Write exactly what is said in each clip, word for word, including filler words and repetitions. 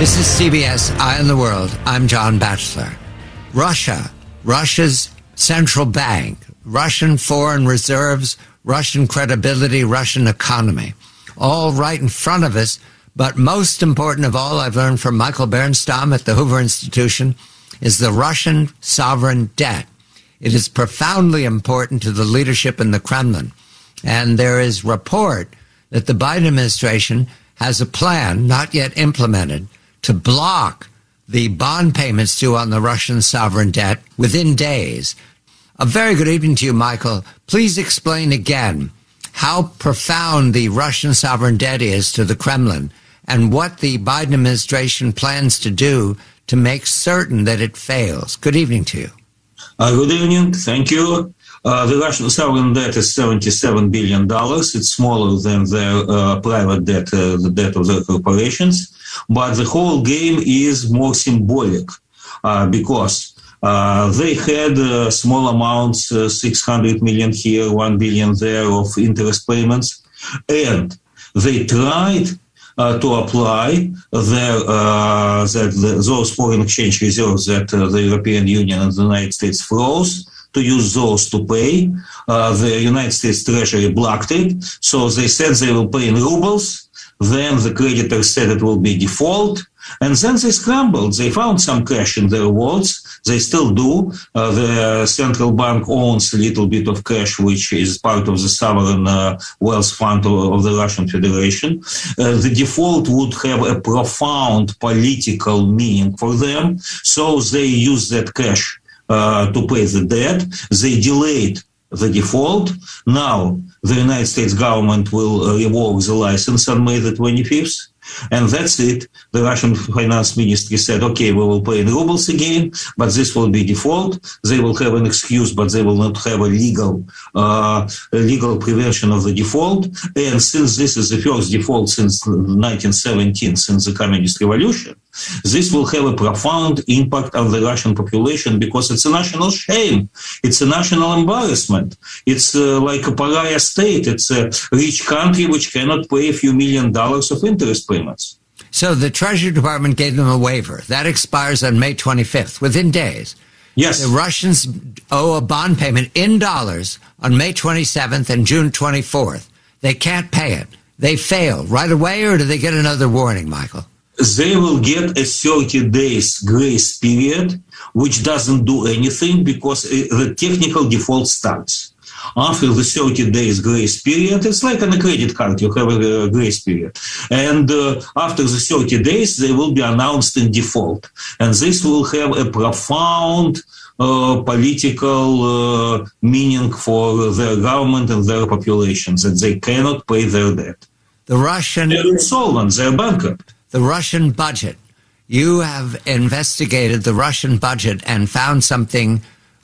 This is C B S Eye on the World. I'm John Batchelor. Russia, Russia's central bank, Russian foreign reserves, Russian credibility, Russian economy, all right in front of us. But most important of all, I've learned from Michael Bernstam at the Hoover Institution, is the Russian sovereign debt. It is profoundly important to the leadership in the Kremlin. And there is report that the Biden administration has a plan, not yet implemented, to block the bond payments due on the Russian sovereign debt within days. A very good evening to you, Michael. Please explain again how profound the Russian sovereign debt is to the Kremlin and what the Biden administration plans to do to make certain that it fails. Good evening to you. Uh, good evening. Thank you. Uh, the Russian sovereign debt is seventy-seven billion dollars. It's smaller than their uh, private debt, uh, the debt of their corporations. But the whole game is more symbolic uh, because uh, they had uh, small amounts, uh, six hundred million here, one billion there of interest payments. And they tried uh, to apply their, uh, that the, those foreign exchange reserves that uh, the European Union and the United States froze, to use those to pay. Uh, the United States Treasury blocked it. So they said they will pay in rubles. Then the creditors said it will be default. And then they scrambled. They found some cash in their vaults. They still do. Uh, the central bank owns a little bit of cash, which is part of the sovereign uh, wealth fund of, of the Russian Federation. Uh, the default would have a profound political meaning for them. So they use that cash Uh, to pay the debt. They delayed the default. Now the United States government will uh, revoke the license on May the twenty-fifth. And that's it. The Russian finance ministry said, okay, we will pay in rubles again, but this will be default. They will have an excuse, but they will not have a legal, uh, a legal prevention of the default. And since this is the first default since nineteen seventeen, since the Communist Revolution, this will have a profound impact on the Russian population because it's a national shame. It's a national embarrassment. It's uh, like a pariah state. It's a rich country which cannot pay a few million dollars of interest payments. So the Treasury Department gave them a waiver. That expires on May twenty-fifth, within days. Yes. The Russians owe a bond payment in dollars on May twenty-seventh and June twenty-fourth. They can't pay it. They fail right away, or do they get another warning, Michael? They will get a thirty days grace period, which doesn't do anything because the technical default starts. After the thirty days grace period, it's like on a credit card, you have a grace period. And uh, after the thirty days, they will be announced in default. And this will have a profound uh, political uh, meaning for their government and their populations, that they cannot pay their debt. The Russian... They're insolvent, they're bankrupt. The Russian budget. You have investigated the Russian budget and found something,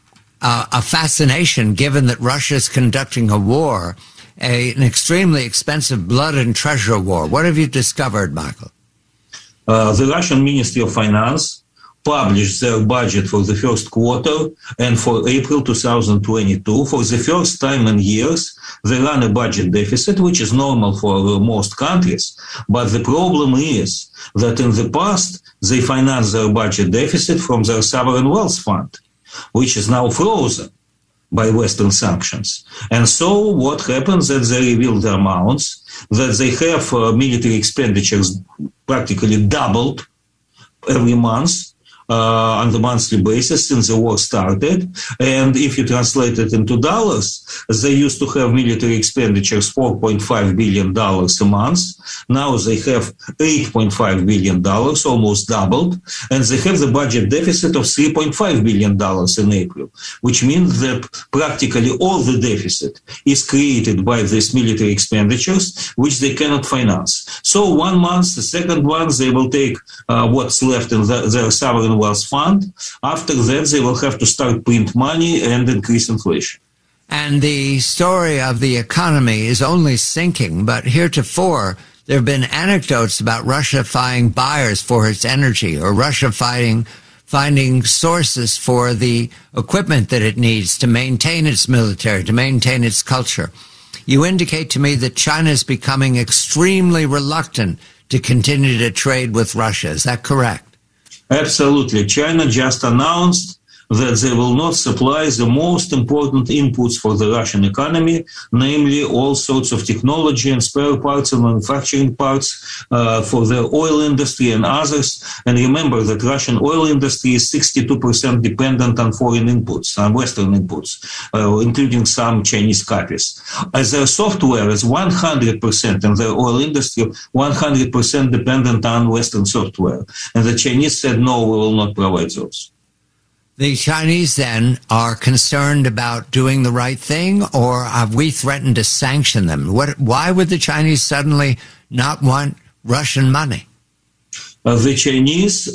uh, a fascination, given that Russia is conducting a war, a, an extremely expensive blood and treasure war. What have you discovered, Michael? Uh, the Russian Ministry of Finance published their budget for the first quarter and for April two thousand twenty-two. For the first time in years, they run a budget deficit, which is normal for uh, most countries. But the problem is that in the past, they financed their budget deficit from their sovereign wealth fund, which is now frozen by Western sanctions. And so what happens that they reveal the amounts, that they have uh, military expenditures practically doubled every month, Uh, on the monthly basis since the war started. And if you translate it into dollars, they used to have military expenditures four point five billion dollars a month. Now they have eight point five billion dollars, almost doubled. And they have the budget deficit of three point five billion dollars in April, which means that practically all the deficit is created by these military expenditures, which they cannot finance. So one month, the second one, they will take uh, what's left in the, their sovereign wealth fund. After that, they will have to start print money and increase inflation. And the story of the economy is only sinking, but heretofore there have been anecdotes about Russia finding buyers for its energy, or Russia finding finding sources for the equipment that it needs to maintain its military, to maintain its culture. You indicate to me that China is becoming extremely reluctant to continue to trade with Russia. Is that correct? Absolutely. China just announced that they will not supply the most important inputs for the Russian economy, namely all sorts of technology and spare parts and manufacturing parts uh, for the oil industry and others. And remember that Russian oil industry is sixty-two percent dependent on foreign inputs, on Western inputs, uh, including some Chinese copies. As their software is one hundred percent in their oil industry, one hundred percent dependent on Western software. And the Chinese said, no, we will not provide those. The Chinese then are concerned about doing the right thing, or have we threatened to sanction them? What, why would the Chinese suddenly not want Russian money? Uh, the Chinese uh,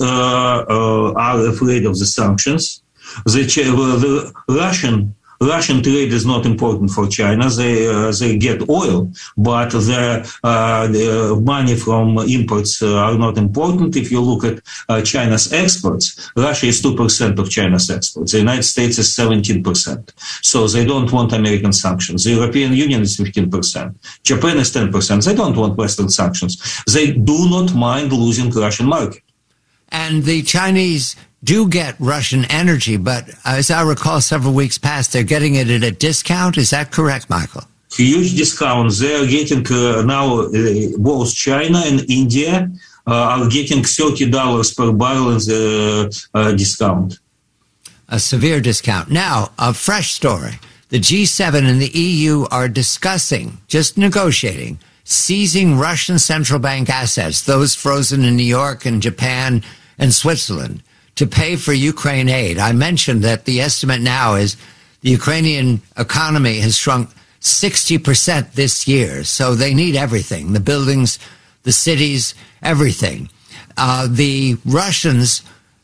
uh, are afraid of the sanctions. The, uh, the Russian Russian trade is not important for China. They uh, they get oil, but the, uh, the money from imports uh, are not important. If you look at uh, China's exports, Russia is two percent of China's exports. The United States is seventeen percent. So they don't want American sanctions. The European Union is fifteen percent. Japan is ten percent. They don't want Western sanctions. They do not mind losing Russian market. And the Chinese do get Russian energy, but as I recall several weeks past, they're getting it at a discount. Is that correct, Michael? Huge discounts. They are getting uh, now, uh, both China and India uh, are getting thirty dollars per barrel in the uh, discount. A severe discount. Now, a fresh story. The G seven and the E U are discussing, just negotiating, seizing Russian central bank assets, those frozen in New York and Japan and Switzerland, to pay for Ukraine aid. I mentioned that the estimate now is the Ukrainian economy has shrunk sixty percent this year, so they need everything, the buildings, the cities, everything. Uh, the Russians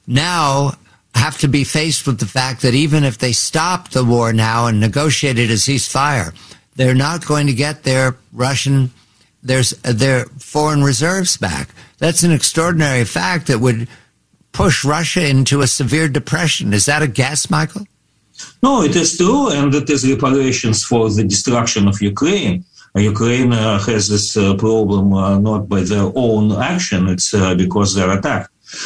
now have to be faced with the fact that even if they stop the war now and negotiated a ceasefire, they're not going to get their Russian, their, their foreign reserves back. That's an extraordinary fact that would push Russia into a severe depression. Is that a guess, Michael? No, it is true, and it is reparations for the destruction of Ukraine. Uh, Ukraine uh, has this uh, problem uh, not by their own action, it's uh, because they're attacked.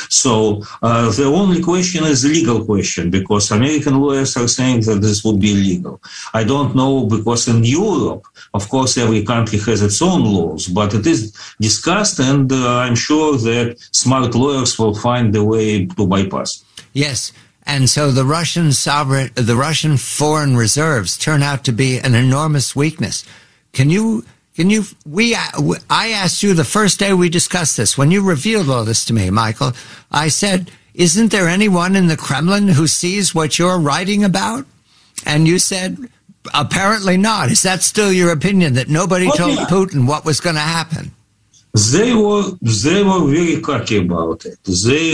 So uh, the only question is a legal question, because American lawyers are saying that this would be illegal. I don't know, because in Europe, of course, every country has its own laws, but it is discussed, and uh, I'm sure that smart lawyers will find a way to bypass. Yes. And so the Russian sovereign, the Russian foreign reserves turn out to be an enormous weakness. Can you... Can you, we, I asked you the first day we discussed this, when you revealed all this to me, Michael, I said, isn't there anyone in the Kremlin who sees what you're writing about? And you said, apparently not. Is that still your opinion, that nobody oh, told yeah. Putin what was going to happen? They were they were very cocky about it. They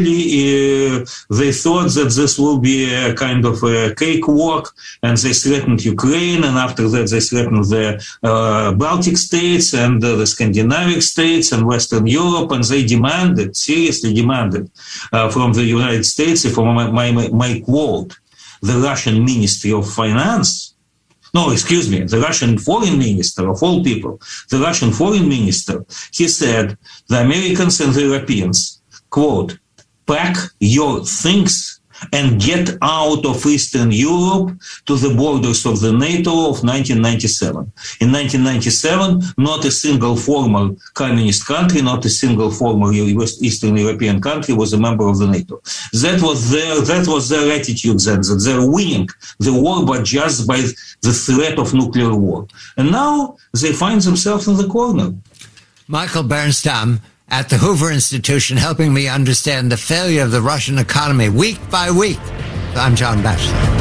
really uh, they thought that this will be a kind of a cakewalk, and they threatened Ukraine, and after that they threatened the uh, Baltic states and uh, the Scandinavian states and Western Europe, and they demanded, seriously demanded, uh, from the United States, if my, my, my quote, the Russian Ministry of Finance. No, excuse me, the Russian foreign minister, of all people, the Russian foreign minister, he said, the Americans and the Europeans, quote, pack your things and get out of Eastern Europe to the borders of the NATO of nineteen ninety-seven. In nineteen ninety-seven, not a single former communist country, not a single former Eastern European country was a member of the NATO. That was their, that was their attitude then, that they're winning the war, but just by the threat of nuclear war. And now they find themselves in the corner. Michael Bernstam at the Hoover Institution, helping me understand the failure of the Russian economy week by week. I'm John Batchelor.